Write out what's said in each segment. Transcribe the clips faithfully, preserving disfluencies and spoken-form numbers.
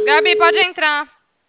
Gabi, pode entrar.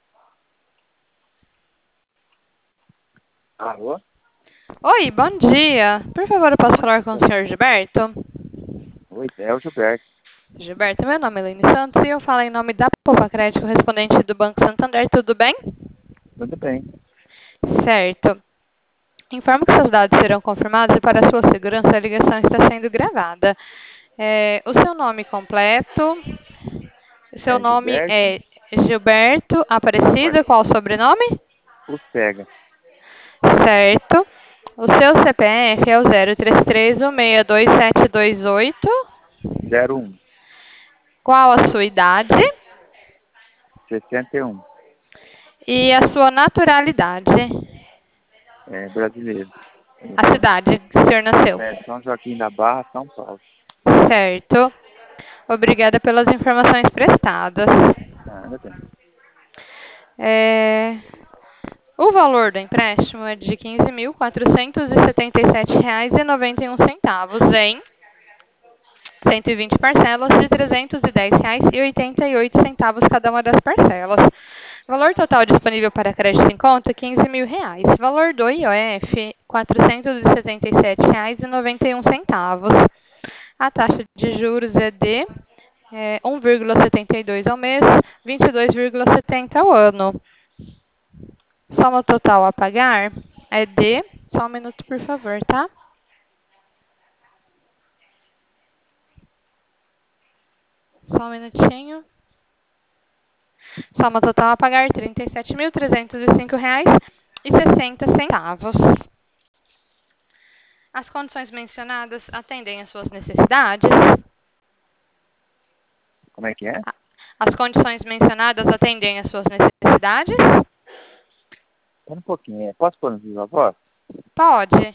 Alô? Oi, bom dia. Por favor, eu posso falar com o senhor Gilberto? Oi, é o Gilberto. Gilberto, meu nome é Elaine Santos e eu falo em nome da Poupa Crédito, correspondente do Banco Santander. Tudo bem? Tudo bem. Certo. Informo que seus dados serão confirmados e para sua segurança a ligação está sendo gravada. É, o seu nome completo, seu É nome Gilberto é Gilberto Aparecido, qual o sobrenome? Ucega. Certo. O seu C P F é o zero três três um seis dois sete dois oito. zero um Qual a sua idade? sessenta e um. E a sua naturalidade? É brasileiro. A cidade que o senhor nasceu? É São Joaquim da Barra, São Paulo. Certo. Obrigada pelas informações prestadas. Nada bem. É, O valor do empréstimo é de quinze mil quatrocentos e setenta e sete reais e noventa e um centavos em cento e vinte parcelas de trezentos e dez reais e oitenta e oito centavos cada uma das parcelas. Valor total disponível para crédito em conta, quinze mil reais. Valor do I O F, quatrocentos e setenta e sete reais e noventa e um centavos. A taxa de juros é de é, um vírgula setenta e dois ao mês, vinte e dois vírgula setenta ao ano. Soma total a pagar é de... Só um minuto, por favor, tá? Só um minutinho. Soma total a pagar trinta e sete mil trezentos e cinco reais e sessenta centavos. As condições mencionadas atendem às suas necessidades? Como é que é? As condições mencionadas atendem às suas necessidades? Espera um pouquinho. é. Posso pôr no viva voz? Pode.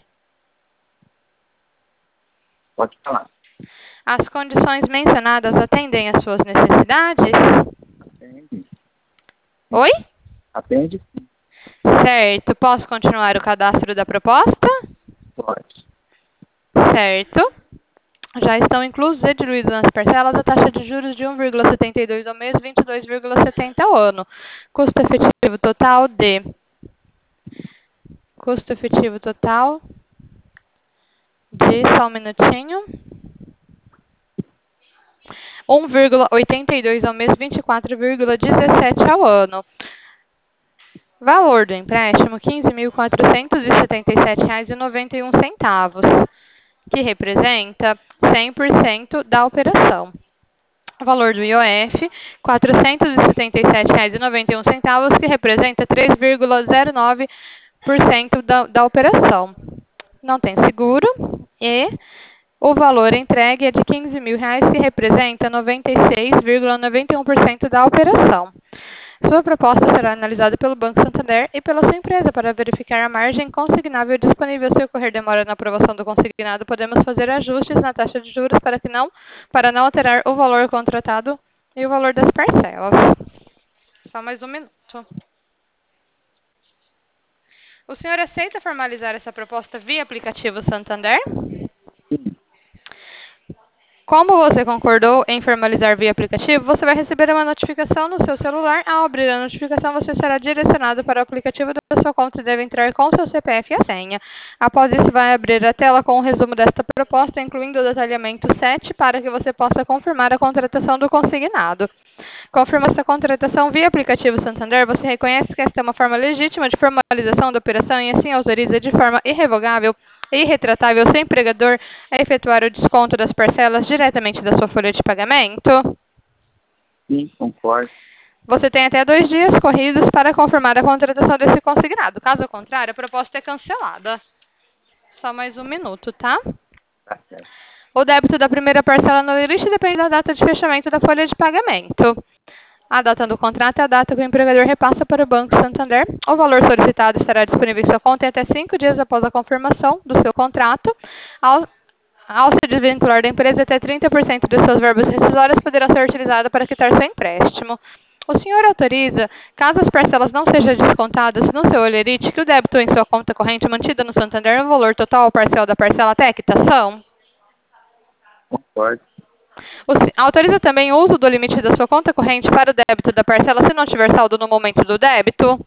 Pode falar. As condições mencionadas atendem às suas necessidades? Atende. Oi? Atende? Sim. Certo. Posso continuar o cadastro da proposta? Pode. Certo. Já estão inclusos e diluídos nas parcelas a taxa de juros de um vírgula setenta e dois ao mês, vinte e dois vírgula setenta ao ano. Custo efetivo total de... Custo efetivo total de... Só um minutinho. um vírgula oitenta e dois ao mês, vinte e quatro vírgula dezessete ao ano. Valor do empréstimo, quinze mil quatrocentos e setenta e sete reais e noventa e um centavos, que representa cem por cento da operação. O valor do I O F, quatrocentos e setenta e sete reais e noventa e um centavos, que representa três vírgula zero nove por cento da, da operação. Não tem seguro e o valor entregue é de quinze mil reais, que representa noventa e seis vírgula noventa e um por cento da operação. Sua proposta será analisada pelo Banco Santander e pela sua empresa para verificar a margem consignável disponível. Se ocorrer demora na aprovação do consignado, podemos fazer ajustes na taxa de juros para, que não, para não alterar o valor contratado e o valor das parcelas. Só mais um minuto. O senhor aceita formalizar essa proposta via aplicativo Santander? Sim. Como você concordou em formalizar via aplicativo, você vai receber uma notificação no seu celular. Ao abrir a notificação, você será direcionado para o aplicativo da sua conta e deve entrar com seu C P F e a senha. Após isso, vai abrir a tela com o resumo desta proposta, incluindo o detalhamento sete, para que você possa confirmar a contratação do consignado. Confirma essa contratação via aplicativo Santander, você reconhece que esta é uma forma legítima de formalização da operação e assim autoriza de forma irrevogável e irretratável seu empregador a efetuar o desconto das parcelas diretamente da sua folha de pagamento? Sim, concordo. Você tem até dois dias corridos para confirmar a contratação desse consignado. Caso contrário, a proposta é cancelada. Só mais um minuto, tá? Tá certo. O débito da primeira parcela no limite depende da data de fechamento da folha de pagamento. A data do contrato é a data que o empregador repassa para o Banco Santander. O valor solicitado estará disponível em sua conta em até cinco dias após a confirmação do seu contrato. Ao, ao se desvincular da empresa, até trinta por cento de suas verbas rescisórias poderá ser utilizada para quitar seu empréstimo. O senhor autoriza, caso as parcelas não sejam descontadas no seu holerite, que o débito em sua conta corrente mantida no Santander no valor total ou parcial da parcela até a quitação? Concordo. O se- autoriza também o uso do limite da sua conta corrente para o débito da parcela se não tiver saldo no momento do débito?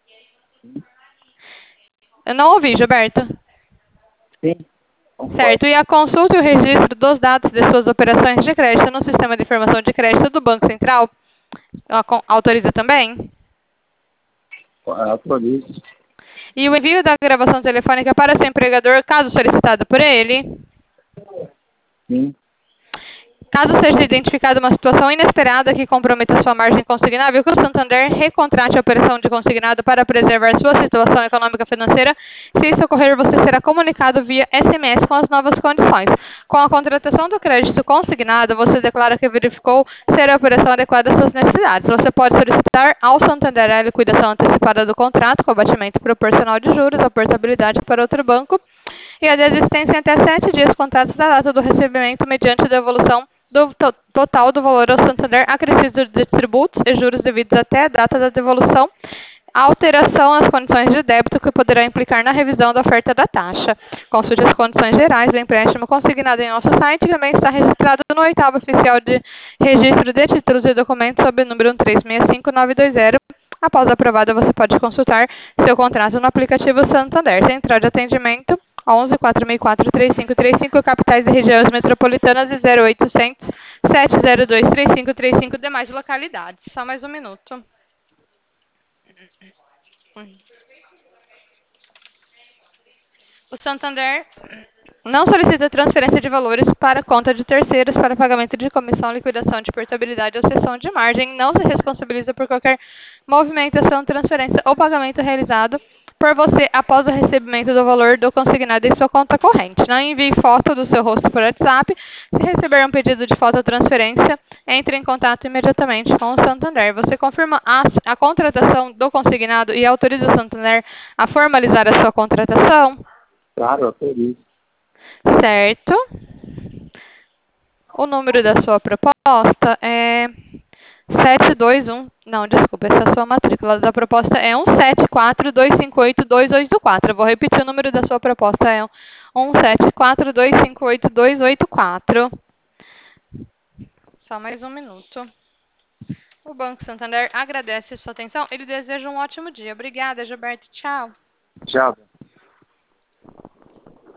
Eu não ouvi, Gilberto. Sim, concordo. Certo. E a consulta e o registro dos dados de suas operações de crédito no sistema de informação de crédito do Banco Central? Ela con- Autoriza também? Autorizo. E o envio da gravação telefônica para seu empregador, caso solicitado por ele? Sim, Caso seja identificada uma situação inesperada que comprometa sua margem consignável, que o Santander recontrate a operação de consignado para preservar sua situação econômica financeira. Se isso ocorrer, você será comunicado via S M S com as novas condições. Com a contratação do crédito consignado, você declara que verificou ser a operação adequada às suas necessidades. Você pode solicitar ao Santander a liquidação antecipada do contrato com abatimento proporcional de juros, a portabilidade para outro banco e a desistência em até sete dias contados da data do recebimento mediante devolução do to total do valor ao Santander acrescido de tributos e juros devidos até a data da devolução, a alteração nas condições de débito que poderá implicar na revisão da oferta da taxa. Consulte as condições gerais do empréstimo consignado em nosso site, que também está registrado no oitavo oficial de registro de títulos e documentos sob o número um três seis cinco nove dois zero. Após aprovada, você pode consultar seu contrato no aplicativo Santander. Central de atendimento onze, quatro seis quatro, três cinco três cinco, capitais e regiões metropolitanas e zero oitocentos, sete zero dois, três cinco três cinco, demais localidades. Só mais um minuto. O Santander não solicita transferência de valores para conta de terceiros para pagamento de comissão, liquidação de portabilidade ou cessão de margem. Não se responsabiliza por qualquer movimentação, transferência ou pagamento realizado por você após o recebimento do valor do consignado em sua conta corrente. Não envie foto do seu rosto por WhatsApp. Se receber um pedido de foto ou transferência, entre em contato imediatamente com o Santander. Você confirma a, a contratação do consignado e autoriza o Santander a formalizar a sua contratação? claro, autorizo. Certo. O número da sua proposta é sete dois um. Não, desculpa, essa é a sua matrícula. Da proposta é um sete quatro, dois cinco oito, dois oito quatro. Eu vou repetir o número da sua proposta, é um sete quatro, dois cinco oito, dois oito quatro. Só mais um minuto. O Banco Santander agradece a sua atenção. Ele deseja um ótimo dia. Obrigada, Gilberto. Tchau. Tchau.